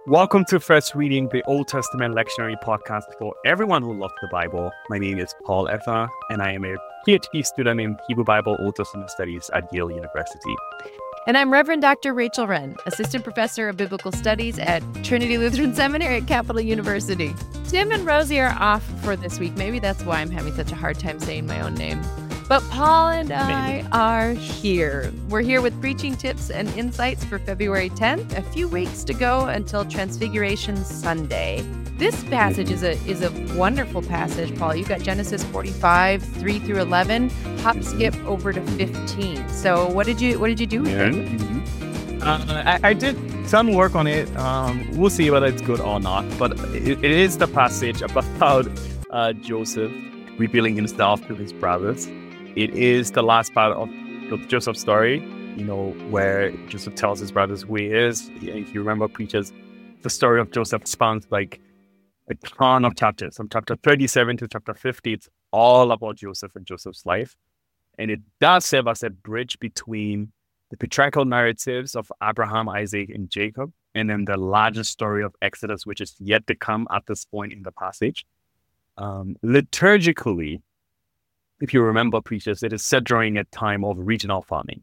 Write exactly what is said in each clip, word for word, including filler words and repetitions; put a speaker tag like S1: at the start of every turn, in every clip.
S1: Welcome to First Reading, the Old Testament lectionary podcast for everyone who loves the Bible. My name is Paul Ether, and I am a PhD student in Hebrew Bible Old Testament Studies at Yale University.
S2: And I'm Reverend Doctor Rachel Wren, Assistant Professor of Biblical Studies at Trinity Lutheran Seminary at Capital University. Tim and Rosie are off for this week. Maybe that's why I'm having such a hard time saying my own name. But Paul and I Maybe. are here. We're here with preaching tips and insights for February tenth, a few weeks to go until Transfiguration Sunday. This passage is a is a wonderful passage, Paul. You've got Genesis forty-five, three through eleven, hop skip over to fifteen. So what did you what did you do with
S1: yeah. it? Uh, I, I did some work on it. Um, we'll see whether it's good or not. But it, it is the passage about uh, Joseph revealing himself to his brothers. It is the last part of Joseph's story, you know, where Joseph tells his brothers who he is. If you remember, preachers, the story of Joseph spans like a ton of chapters. From chapter thirty-seven to chapter fifty, it's all about Joseph and Joseph's life. And it does serve as a bridge between the patriarchal narratives of Abraham, Isaac, and Jacob, and then the larger story of Exodus, which is yet to come at this point in the passage. Um, liturgically, if you remember, preachers, it is set during a time of regional farming.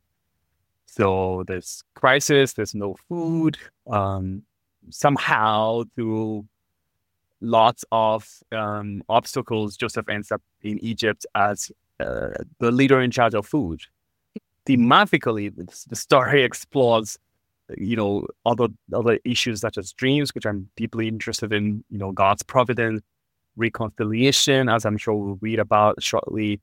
S1: So there's crisis, there's no food. Um, somehow, through lots of um, obstacles, Joseph ends up in Egypt as uh, the leader in charge of food. Thematically, the story explores, you know, other other issues such as dreams, which I'm deeply interested in. You know, God's providence, reconciliation, as I'm sure we'll read about shortly,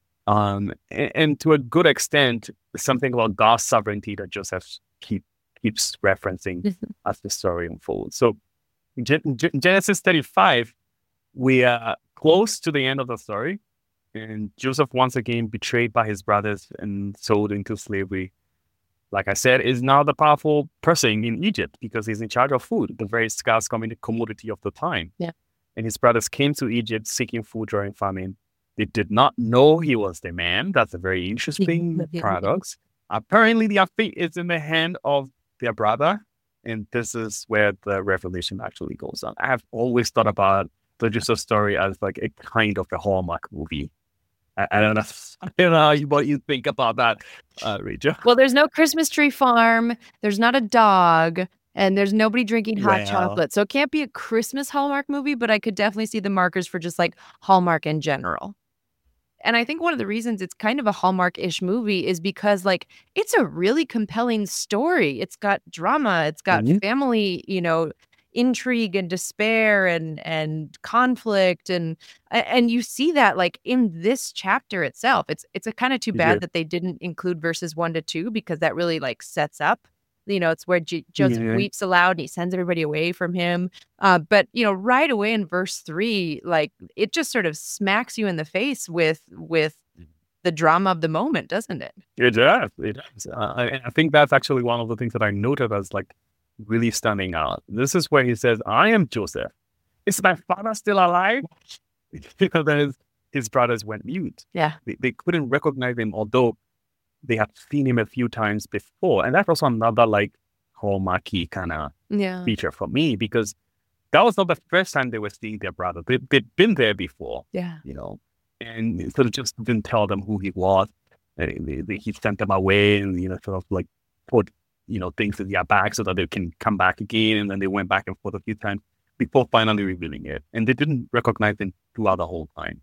S1: um, and, and to a good extent, something about God's sovereignty that Joseph keep, keeps referencing mm-hmm. as the story unfolds. So in Gen- Gen- Genesis thirty-five, we are close to the end of the story, and Joseph, once again betrayed by his brothers and sold into slavery, like I said, is now the powerful person in Egypt because he's in charge of food, the very scarce commodity of the time.
S2: Yeah.
S1: And his brothers came to Egypt seeking food during famine. They did not know he was the man. That's a very interesting paradox. Apparently, their fate is in the hand of their brother. And this is where the revelation actually goes on. I have always thought about the Joseph story as like a kind of a Hallmark movie. I, I don't know. I don't know what you think about that, uh, Rachel.
S2: Well, there's no Christmas tree farm. There's not a dog. And there's nobody drinking hot
S1: well,
S2: chocolate. So it can't be a Christmas Hallmark movie, but I could definitely see the markers for just like Hallmark in general. And I think one of the reasons it's kind of a Hallmark-ish movie is because like it's a really compelling story. It's got drama. It's got mm-hmm. family, you know, intrigue and despair and and conflict. And and you see that like in this chapter itself. It's it's a kind of too bad yeah. that they didn't include verses one to two because that really like sets up. You know, it's where J- Joseph yeah. weeps aloud and he sends everybody away from him. Uh, but, you know, right away in verse three, like it just sort of smacks you in the face with with the drama of the moment, doesn't it?
S1: It does. It does. Uh, I, I think that's actually one of the things that I noted as like really standing out. This is where he says, I am Joseph. Is my father still alive? Because then his, his brothers went mute.
S2: Yeah.
S1: They, they couldn't recognize him, although they had seen him a few times before. And that's also another like hallmarky kind of
S2: yeah.
S1: feature for me because that was not the first time they were seeing their brother. They, they'd been there before,
S2: yeah,
S1: you know, and sort of just didn't tell them who he was. And they, they, he sent them away and, you know, sort of like put, you know, things in their bag so that they can come back again. And then they went back and forth a few times before finally revealing it. And they didn't recognize him throughout the whole time.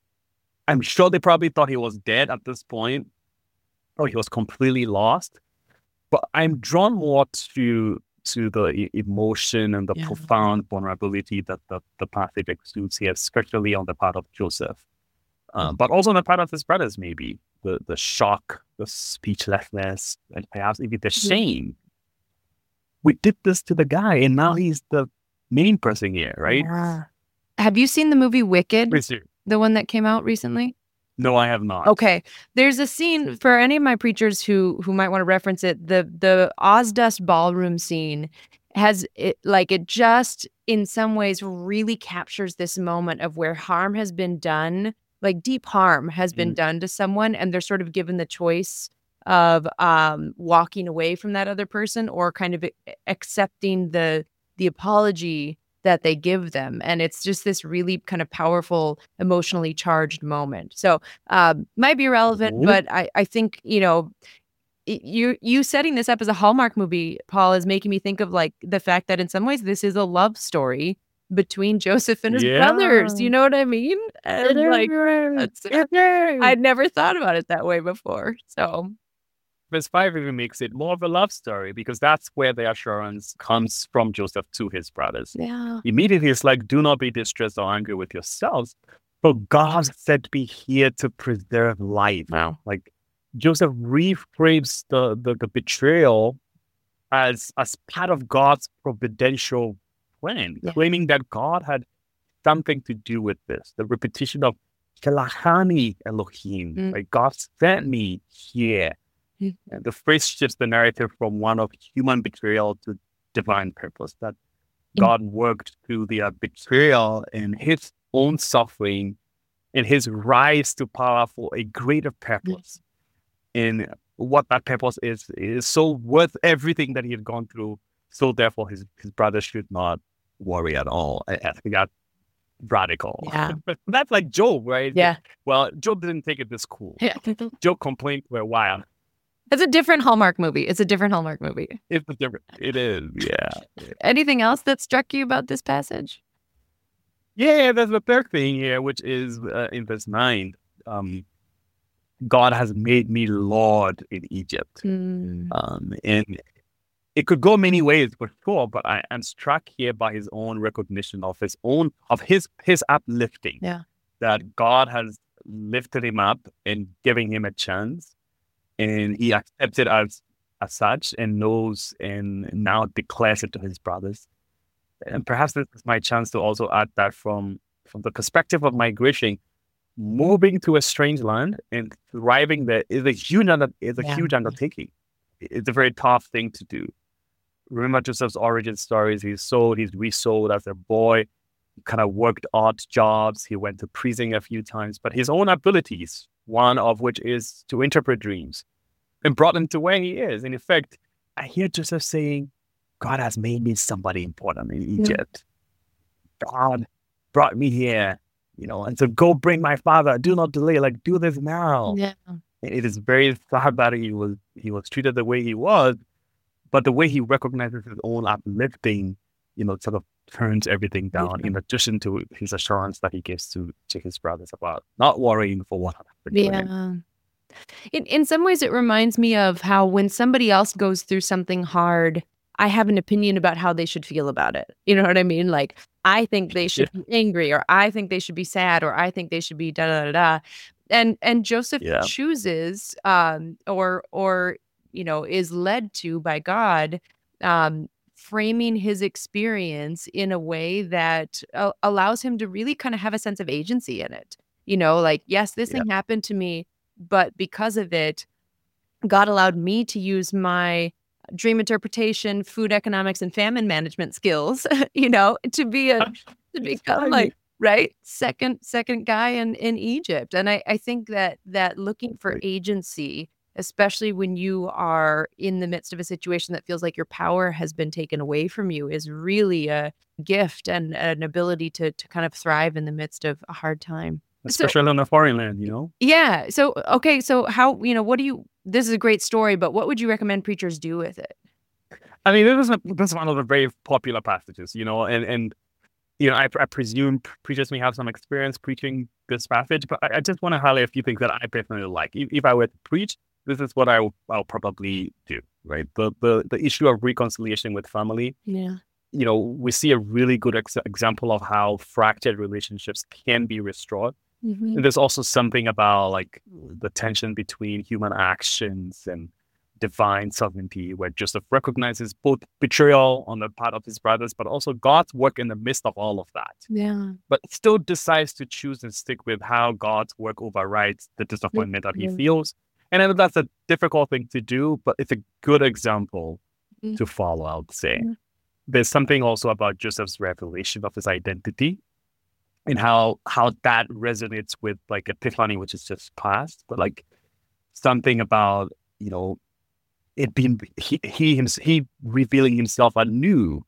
S1: I'm sure they probably thought he was dead at this point. Oh, he was completely lost. But I'm drawn more to to the e- emotion and the yeah. profound vulnerability that the, the passage exudes here, especially on the part of Joseph. Um, but also on the part of his brothers, maybe. The the shock, the speechlessness, and perhaps even the shame. We did this to the guy, and now he's the main person here, right?
S2: Yeah. Have you seen the movie Wicked?
S1: Yes,
S2: the one that came out recently?
S1: No, I have not.
S2: Okay. There's a scene for any of my preachers who who might want to reference it. The the Ozdust ballroom scene has it like it just in some ways really captures this moment of where harm has been done, like deep harm has been mm. done to someone, and they're sort of given the choice of um walking away from that other person or kind of accepting the the apology that they give them. And it's just this really kind of powerful, emotionally charged moment. So um, might be relevant,
S1: Mhm.
S2: but I, I think, you know, it- you you setting this up as a Hallmark movie, Paul, is making me think of like the fact that in some ways this is a love story between Joseph and his brothers.
S1: Yeah.
S2: You know what I mean?
S1: It
S2: And like,
S1: is.
S2: that's,
S1: It is.
S2: I'd never thought about it that way before. So
S1: Verse five even makes it more of a love story because that's where the assurance comes from Joseph to his brothers.
S2: yeah,
S1: Immediately, it's like, do not be distressed or angry with yourselves, for God sent me here to preserve life.
S2: wow,
S1: Like Joseph reframes the, the, the betrayal as as part of God's providential plan,
S2: yeah,
S1: claiming that God had something to do with this. The repetition of Kelahani Elohim,
S2: mm,
S1: like God sent me here.
S2: mm,
S1: And the phrase shifts the narrative from one of human betrayal to divine purpose. That
S2: mm,
S1: God worked through the uh, betrayal and his own suffering and his rise to power for a greater purpose. And what that purpose is is so worth everything that he had gone through. So therefore, his his brothers should not worry at all. I, I think that's radical.
S2: yeah,
S1: That's like Job, right?
S2: yeah,
S1: Well, Job didn't take it this cool.
S2: yeah.
S1: Job complained for a while.
S2: It's a different Hallmark movie. It's a different Hallmark movie.
S1: It's a different. It is, yeah.
S2: Anything else that struck you about this passage?
S1: Yeah, there's the third thing here, which is uh, in verse nine. Um, God has made me Lord in Egypt.
S2: Mm,
S1: Um, and it could go many ways for sure, but I am struck here by his own recognition of his own, of his, his uplifting.
S2: yeah,
S1: That God has lifted him up and giving him a chance. And he accepts it as, as such and knows and now declares it to his brothers. And perhaps this is my chance to also add that from, from the perspective of migration, moving to a strange land and thriving there is a huge, under, is a
S2: Yeah.
S1: huge undertaking. It's a very tough thing to do. Remember Joseph's origin stories. He's sold, he's resold as a boy, he kind of worked odd jobs. He went to prison a few times, but his own abilities, one of which is to interpret dreams, and brought him to where he is. In effect, I hear Joseph saying, God has made me somebody important in Egypt. God brought me here, you know, and so go bring my father. Do not delay. Like, do this now.
S2: yeah,
S1: It is very sad that he was he was treated the way he was, but the way he recognizes his own uplifting, you know, sort of turns everything down.
S2: Yeah.
S1: In addition to his assurance that he gives to, to his brothers about not worrying for what happened to him.
S2: yeah. In in some ways, it reminds me of how when somebody else goes through something hard, I have an opinion about how they should feel about it. You know what I mean? Like, I think they should be angry, or I think they should be sad, or I think they should be da da da da. And and Joseph
S1: Yeah.
S2: chooses, um, or or you know, is led to by God, um, framing his experience in a way that uh, allows him to really kind of have a sense of agency in it. You know, like, yes, this
S1: Yeah.
S2: thing happened to me, but because of it, God allowed me to use my dream interpretation, food economics, and famine management skills, you know, to be a to become
S1: funny.
S2: like right second second guy in in Egypt. And I I think that that looking for
S1: Right.
S2: agency, especially when you are in the midst of a situation that feels like your power has been taken away from you, is really a gift and an ability to to kind of thrive in the midst of a hard time. So
S1: Especially on a foreign land, you know?
S2: yeah. So, okay. So how, you know, what do you, this is a great story, but what would you recommend preachers do with it?
S1: I mean, this is, a, this is one of the very popular passages, you know, and, and you know, I, I presume preachers may have some experience preaching this passage, but I, I just want to highlight a few things that I personally like. If, if I were to preach, this is what I will, I'll probably do, right? The, the, the issue of reconciliation with family,
S2: Yeah.
S1: you know, we see a really good ex- example of how fractured relationships can be restored.
S2: Mhm.
S1: And there's also something about like the tension between human actions and divine sovereignty, where Joseph recognizes both betrayal on the part of his brothers, but also God's work in the midst of all of that.
S2: Yeah.
S1: But still decides to choose and stick with how God's work overrides the disappointment that he
S2: Yeah.
S1: feels. And I know that's a difficult thing to do, but it's a good example
S2: Mhm.
S1: to follow, I would say.
S2: Mhm.
S1: There's something also about Joseph's revelation of his identity and how how that resonates with like Epiphany, which is just past, but like something about, you know, it being he he hims- he revealing himself anew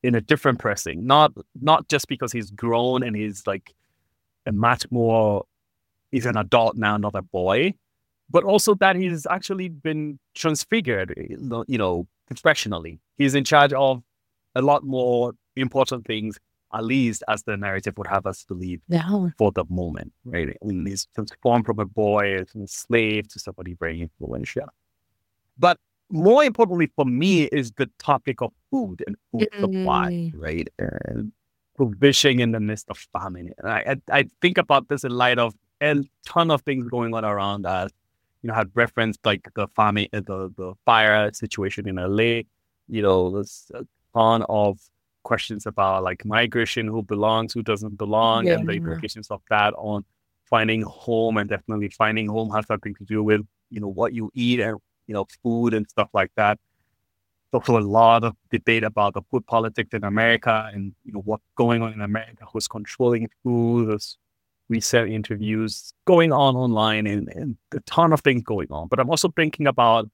S1: in a different pressing. Not not just because he's grown and he's like a much more, he's an adult now, not a boy, but also that he's actually been transfigured, you know, professionally. He's in charge of a lot more important things, at least as the narrative would have us believe
S2: Yeah.
S1: for the moment, right? I mean, he's transformed from a boy, from a slave to somebody very influential. But more importantly for me is the topic of food and food supply,
S2: Mm.
S1: right? And provision in the midst of famine. And I, I, I think about this in light of a ton of things going on around us. You know, I had referenced like the famine, uh, the the fire situation in L A. You know, there's a ton of questions about like migration, who belongs, who doesn't belong,
S2: Yeah.
S1: and the implications of that on finding home. And definitely finding home has something to do with, you know, what you eat and, you know, food and stuff like that. There's also a lot of debate about the food politics in America and, you know, what's going on in America, who's controlling food. There's recent interviews going on online and, and a ton of things going on. But I'm also thinking about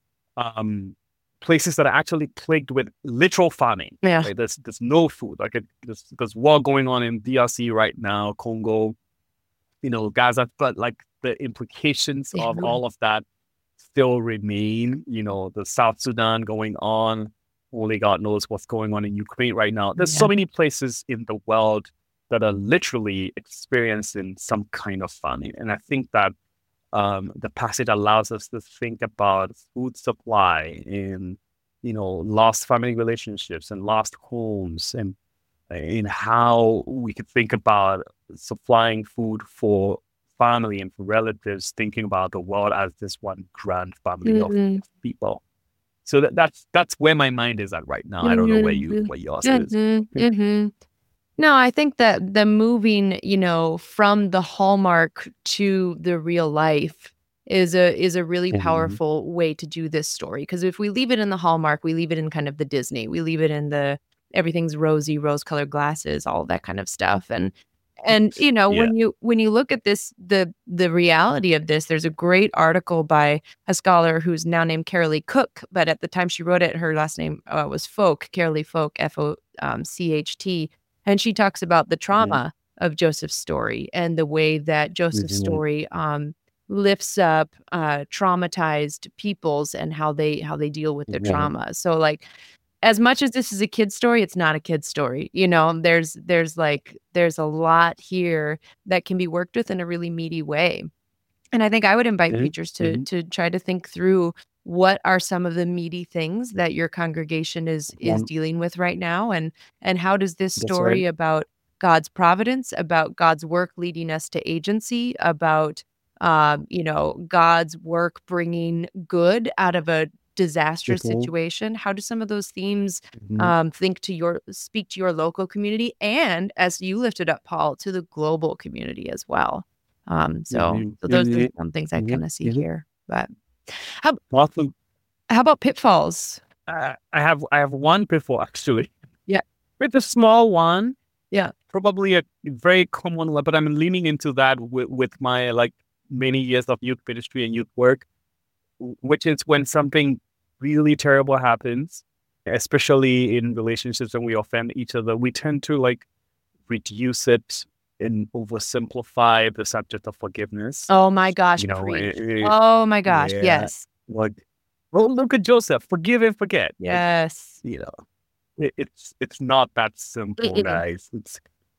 S1: um, places that are actually plagued with literal famine.
S2: Yeah.
S1: Right? There's there's no food. Like it, there's there's war going on in D R C right now, Congo, you know, Gaza. But like the implications
S2: Yeah.
S1: of all of that still remain. You know, the South Sudan going on. Only God knows what's going on in Ukraine right now. There's
S2: Yeah.
S1: so many places in the world that are literally experiencing some kind of famine. And I think that um, the passage allows us to think about food supply and, you know, lost family relationships and lost homes, and in how we could think about supplying food for family and for relatives, thinking about the world as this one grand family
S2: Mhm.
S1: of people. So that, that's that's where my mind is at right now. I don't know where you
S2: Mhm.
S1: where yours is.
S2: Mhm. Mhm. No, I think that the moving, you know, from the Hallmark to the real life is a is a really
S1: Mhm.
S2: powerful way to do this story. Because if we leave it in the Hallmark, we leave it in kind of the Disney. We leave it in the everything's rosy, rose-colored glasses, all that kind of stuff. And and you know,
S1: Yeah.
S2: when you when you look at this, the the reality of this, there's a great article by a scholar who's now named Carolee Cook, but at the time she wrote it, her last name uh, was Folk, Carolee Folk, F O C H T. And she talks about the
S1: Mhm.
S2: trauma of Joseph's story and the way that Joseph's
S1: Mhm.
S2: story um, lifts up uh, traumatized peoples and how they how they deal with their
S1: Mhm.
S2: trauma. So, like, as much as this is a kid's story, it's not a kid's story. You know, there's there's like there's a lot here that can be worked with in a really meaty way. And I think I would invite
S1: Mhm.
S2: preachers to
S1: Mhm.
S2: to try to think through what are some of the meaty things that your congregation is is
S1: One,
S2: dealing with right now, and and how does this
S1: that's right.
S2: story about God's providence, about God's work leading us to agency, about um, you know, God's work bringing good out of a disastrous
S1: Mhm.
S2: situation? How do some of those themes
S1: Mhm.
S2: um, think to your speak to your local community, and as you lifted up, Paul, to the global community as well? Um, so
S1: Mhm.
S2: so those are
S1: Mhm.
S2: some things I
S1: Mhm.
S2: kinda see
S1: Mhm.
S2: here, but how
S1: Awesome.
S2: how about pitfalls?
S1: Uh, I have I have one before actually.
S2: Yeah,
S1: It's a small one,
S2: yeah,
S1: probably a very common one, but I'm leaning into that with, with my like many years of youth ministry and youth work, w- which is when something really terrible happens, especially in relationships when we offend each other, we tend to like reduce it and oversimplify the subject of forgiveness.
S2: oh my gosh,
S1: You know, eh,
S2: preach.
S1: eh,
S2: Oh my gosh,
S1: yeah,
S2: yes,
S1: like, well, look at Joseph, forgive and forget. Like,
S2: yes.
S1: you know, it, it's it's not that simple,
S2: Mm-mm.
S1: guys. It's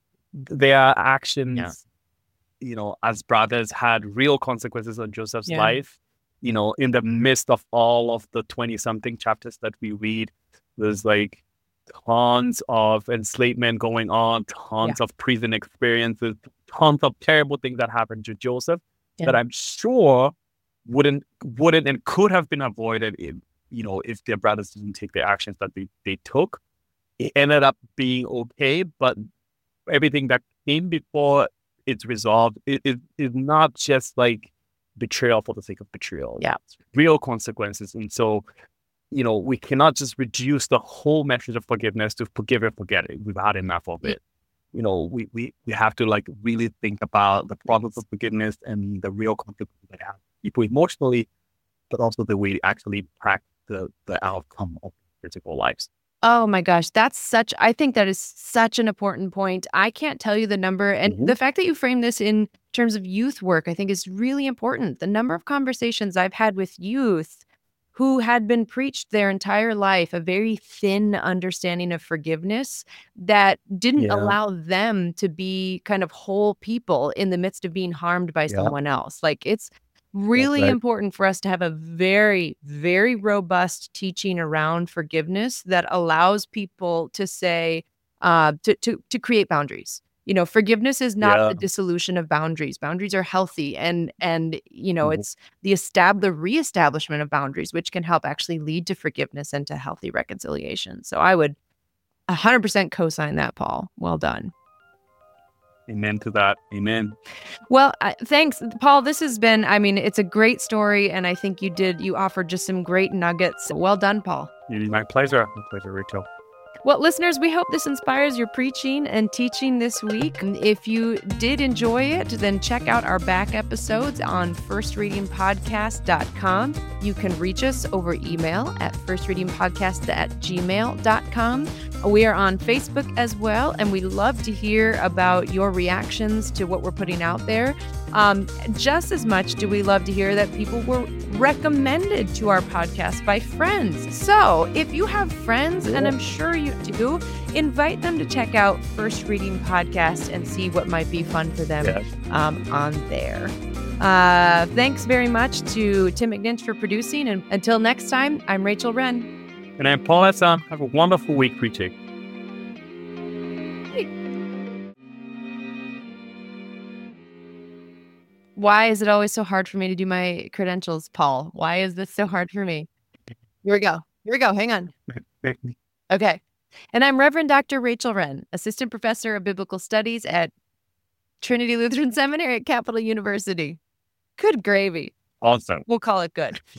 S1: their
S2: Yeah,
S1: actions, you know, as brothers had real consequences on Joseph's
S2: yeah,
S1: life. You know, in the midst of all of the twenty something chapters that we read, there's like tons of enslavement going on,
S2: yeah,
S1: tons of prison experiences, tons of terrible things that happened to Joseph
S2: yeah,
S1: that I'm sure wouldn't wouldn't and could have been avoided if, you know, if their brothers didn't take the actions that they, they took. It ended up being okay, but everything that came before it's resolved it is it, not just like betrayal for the sake of betrayal.
S2: yeah.
S1: It's real consequences. And so, you know, we cannot just reduce the whole message of forgiveness to forgive and forget it. We've had enough of
S2: Mm,
S1: it. You know, we, we, we have to like really think about the process of
S2: yes.
S1: forgiveness and the real consequences that have people emotionally, but also the way we actually practice the, the outcome of physical lives.
S2: Oh my gosh, that's such, I think that is such an important point. I can't tell you the number. And
S1: Mhm.
S2: the fact that you frame this in terms of youth work, I think is really important. The number of conversations I've had with youth who had been preached their entire life a very thin understanding of forgiveness that didn't
S1: Yeah.
S2: allow them to be kind of whole people in the midst of being harmed by
S1: Yeah.
S2: someone else. Like, it's
S1: That's
S2: really
S1: right.
S2: important for us to have a very, very robust teaching around forgiveness that allows people to say, uh, to to to create boundaries. You know, forgiveness is not
S1: Yeah.
S2: the dissolution of boundaries. Boundaries are healthy, and and you know,
S1: Mhm.
S2: it's the estab the reestablishment of boundaries, which can help actually lead to forgiveness and to healthy reconciliation. So I would one hundred percent co-sign that, Paul. Well done.
S1: Amen to that. Amen.
S2: Well, I, thanks, Paul. This has been, I mean, it's a great story, and I think you did, you offered just some great nuggets. Well done, Paul.
S1: My pleasure. My pleasure, Rachel.
S2: Well, listeners, we hope this inspires your preaching and teaching this week. And if you did enjoy it, then check out our back episodes on first reading podcast dot com. You can reach us over email at first reading podcast at gmail dot com. We are on Facebook as well, and we love to hear about your reactions to what we're putting out there. Um, just as much do we love to hear that people were recommended to our podcast by friends. So if you have friends, and I'm sure you do, invite them to check out First Reading Podcast and see what might be fun for them
S1: Yes.
S2: um, on there. Uh, thanks very much to Tim McNinch for producing. And until next time, I'm Rachel Wren.
S1: And I'm Paul Esson. Have a wonderful week preaching.
S2: Why is it always so hard for me to do my credentials, Paul? Why is this so hard for me? Here we go. Here we go. Hang on. Okay. And I'm Reverend Doctor Rachel Wren, Assistant Professor of Biblical Studies at Trinity Lutheran Seminary at Capital University. Good gravy.
S1: Awesome.
S2: We'll call it good.